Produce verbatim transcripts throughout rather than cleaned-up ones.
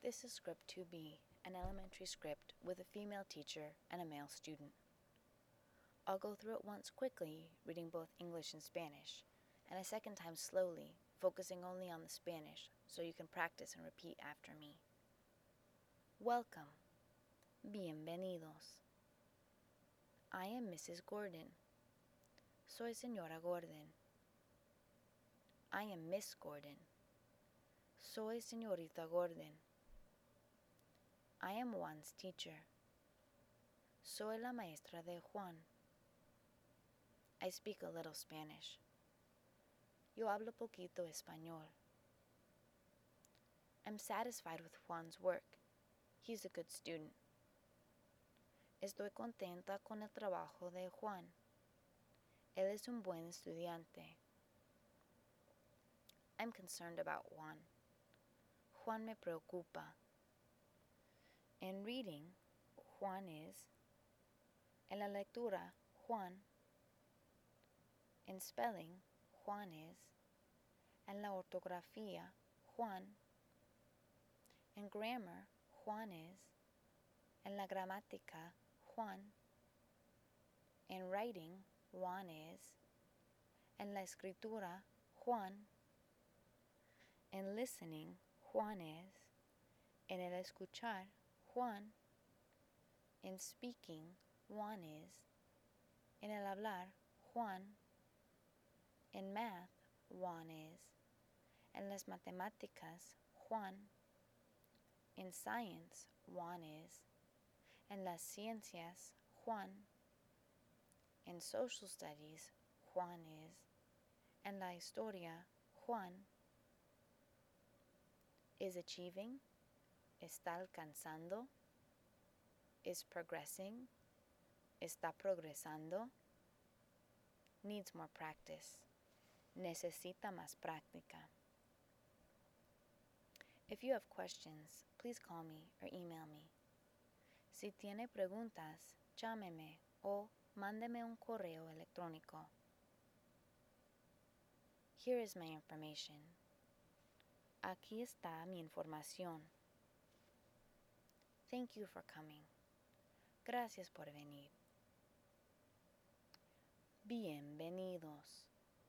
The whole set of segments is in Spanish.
This is Script two B, an elementary script with a female teacher and a male student. I'll go through it once quickly, reading both English and Spanish, and a second time slowly, focusing only on the Spanish so you can practice and repeat after me. Welcome. Bienvenidos. I am Missus Gordon. Soy Señora Gordon. I am Miss Gordon. Soy Señorita Gordon. I am Juan's teacher. Soy la maestra de Juan. I speak a little Spanish. Yo hablo poquito español. I'm satisfied with Juan's work. He's a good student. Estoy contenta con el trabajo de Juan. Él es un buen estudiante. I'm concerned about Juan. Juan me preocupa. In reading, Juan is. En la lectura, Juan. In spelling, Juan is. En la ortografía, Juan. In grammar, Juan is. En la gramática, Juan. In writing, Juan is. En la escritura, Juan. In listening, Juan is. En el escuchar, Juan. In speaking, Juan is. En el hablar, Juan. In math, Juan is. En las matemáticas, Juan. In science, Juan is. En las ciencias, Juan. In social studies, Juan is. En la historia, Juan. Is achieving. Está alcanzando. Is progressing. Está progresando. Needs more practice. Necesita más práctica. If you have questions, please call me or email me. Si tiene preguntas, llámeme o mándeme un correo electrónico. Here is my information. Aquí está mi información. Thank you for coming. Gracias por venir. Bienvenidos.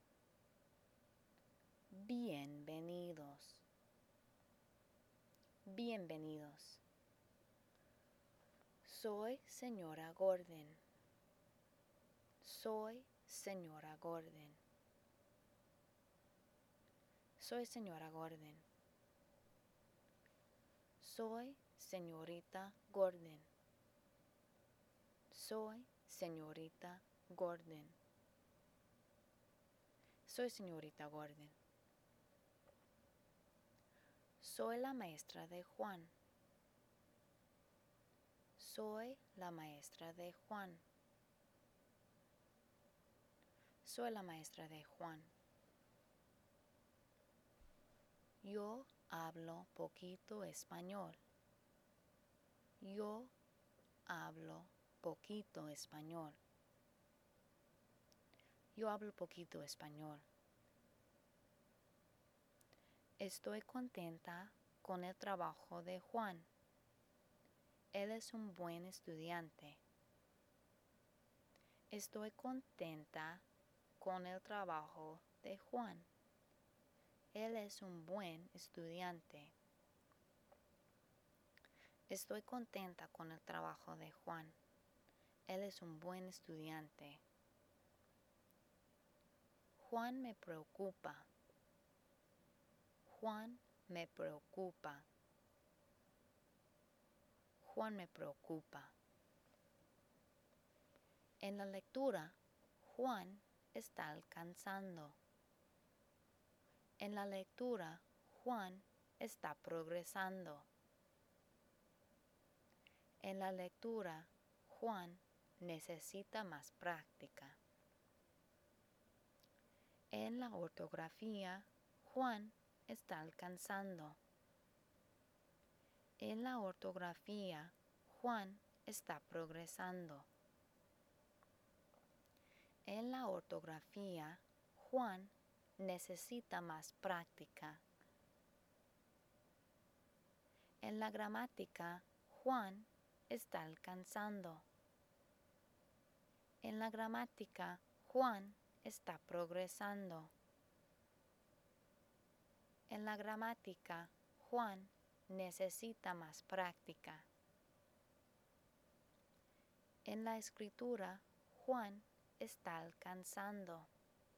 Bienvenidos. Bienvenidos. Soy Señora Gordon. Soy Señora Gordon. Soy Señora Gordon. Soy Señorita Gordon. Soy Señorita Gordon. Soy Señorita Gordon. Soy la maestra de Juan. Soy la maestra de Juan. Soy la maestra de Juan. Yo hablo poquito español. Yo hablo poquito español. Yo hablo poquito español. Estoy contenta con el trabajo de Juan. Él es un buen estudiante. Estoy contenta con el trabajo de Juan. Él es un buen estudiante. Estoy contenta con el trabajo de Juan. Él es un buen estudiante. Juan me preocupa. Juan me preocupa. Juan me preocupa. En la lectura, Juan está alcanzando. En la lectura, Juan está progresando. En la lectura, Juan necesita más práctica. En la ortografía, Juan está alcanzando. En la ortografía, Juan está progresando. En la ortografía, Juan necesita más práctica. En la gramática, Juan está alcanzando. En la gramática, Juan está progresando. En la gramática, Juan necesita más práctica. En la escritura, Juan está alcanzando.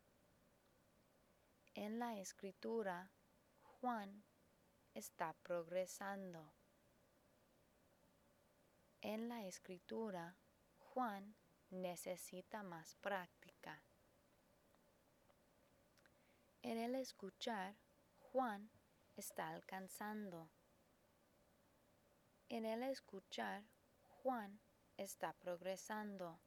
En la escritura, Juan está progresando. En la escritura, Juan necesita más práctica. En el escuchar, Juan está alcanzando. En el escuchar, Juan está progresando.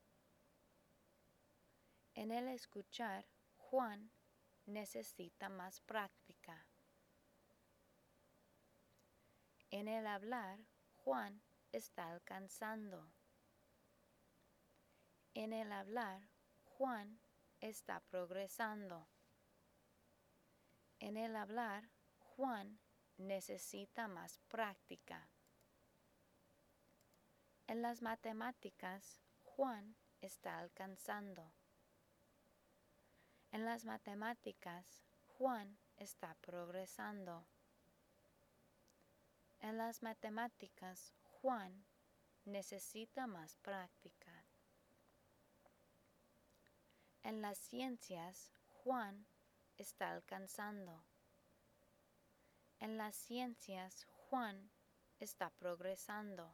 En el escuchar, Juan necesita más práctica. En el hablar, Juan está alcanzando. En el hablar, Juan está progresando. En el hablar, Juan necesita más práctica. En las matemáticas, Juan está alcanzando. En las matemáticas, Juan está progresando. En las matemáticas, Juan necesita más práctica. En las ciencias, Juan está alcanzando. En las ciencias, Juan está progresando.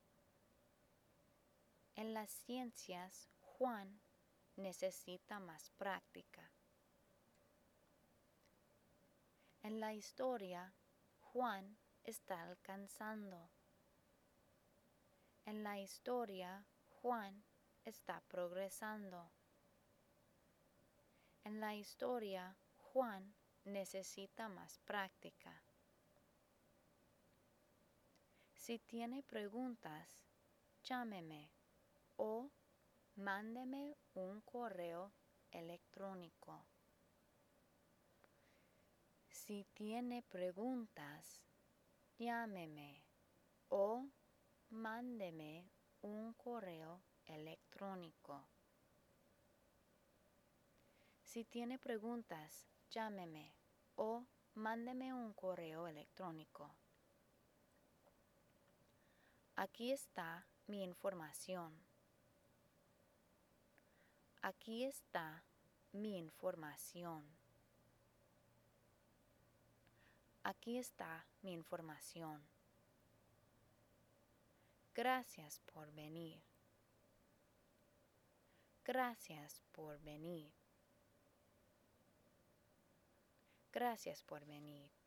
En las ciencias, Juan necesita más práctica. En la historia, Juan está alcanzando. En la historia, Juan está progresando. En la historia, Juan necesita más práctica. Si tiene preguntas, llámeme o mándeme un correo electrónico. Si tiene preguntas, llámeme o mándeme un correo electrónico. Si tiene preguntas, llámeme o mándeme un correo electrónico. Aquí está mi información. Aquí está mi información. Aquí está mi información. Gracias por venir. Gracias por venir. Gracias por venir.